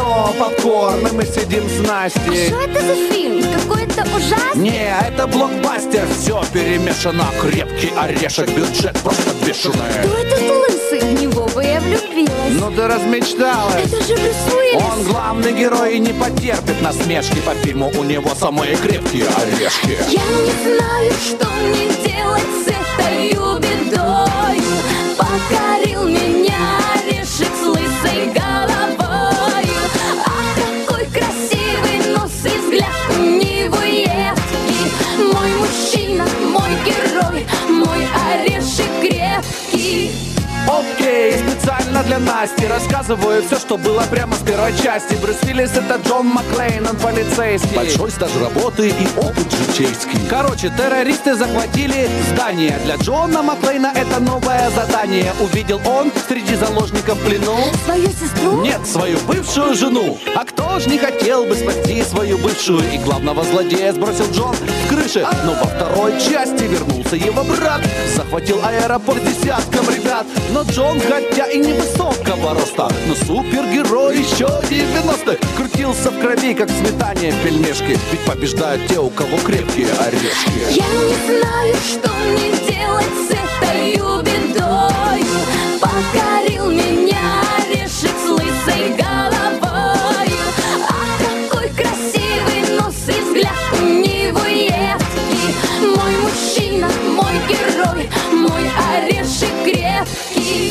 кино, попкорн, и мы сидим с Настей. А что это за фильм? Какой-то ужасный? Не, это блокбастер, все перемешано. Крепкий орешек, бюджет просто бешеный. Кто этот лысый? В него бы я влюбилась. Ну ты размечталась. Это же Брюс Уиллис. Он главный герой и не потерпит насмешки. По фильму у него самые крепкие орешки. Я не знаю, что мне делать с этой бедою. Покорил меня орешек с лысой головою. Ах, какой красивый нос и взгляд у него едкий. Мой мужчина, мой герой, мой орешек крепкий. Окей, специально для Насти рассказываю все, что было прямо с первой части. Брюс Уиллис — это Джон Маклейн, он полицейский. Большой стаж работы и опыт житейский. Короче, террористы захватили здание. Для Джона Маклейна это новое задание. Увидел он среди заложников в плену Свою сестру? нет, свою бывшую жену. А кто ж не хотел бы спасти свою бывшую? И главного злодея сбросил Джон с крыши. Но во второй части вернулся его брат. Захватил аэропорт десятком ребят. Но Джон, хотя и невысокого роста, но супергерой еще 90-х. Крутился в крови, как сметане пельмешки. Ведь побеждают те, у кого крепкие орешки. Я не знаю, что мне делать с этой бедою. Покорил меня орешек с лысой головою. Ах, какой красивый нос и взгляд у него едкий. Мой мужчина, мой герой, мой орешек крепкий.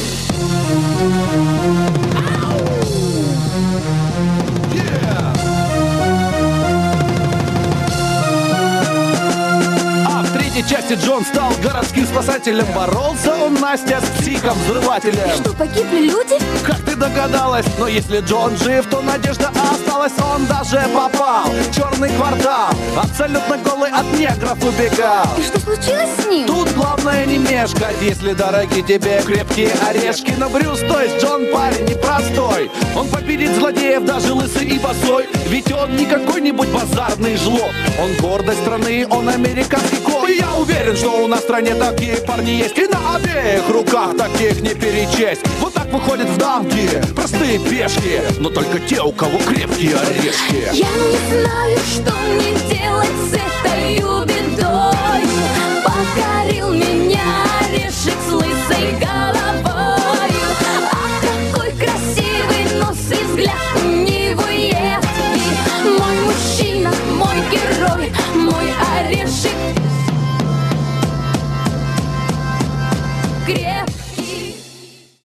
В части Джон стал городским спасателем. Боролся он, Настя, с психом-взрывателем. Что, погибли люди? Как ты догадалась? Но если Джон жив, то надежда осталась. Он даже попал в черный квартал. Абсолютно голый от негров убегал. И что случилось с ним? Тут главное не мешкать, если дороги тебе крепкие орешки. Но Брюс, то есть Джон, парень непростой. Он победит злодеев, даже лысый и босой. Ведь он не какой-нибудь базарный жлоб. Он гордость страны, он американский кот. И я уверен, что у нас в стране такие парни есть. И на обеих руках таких не перечесть. Вот так выходят в дамки простые пешки, но только те, у кого крепкие орешки. Я не знаю, что мне делать с этой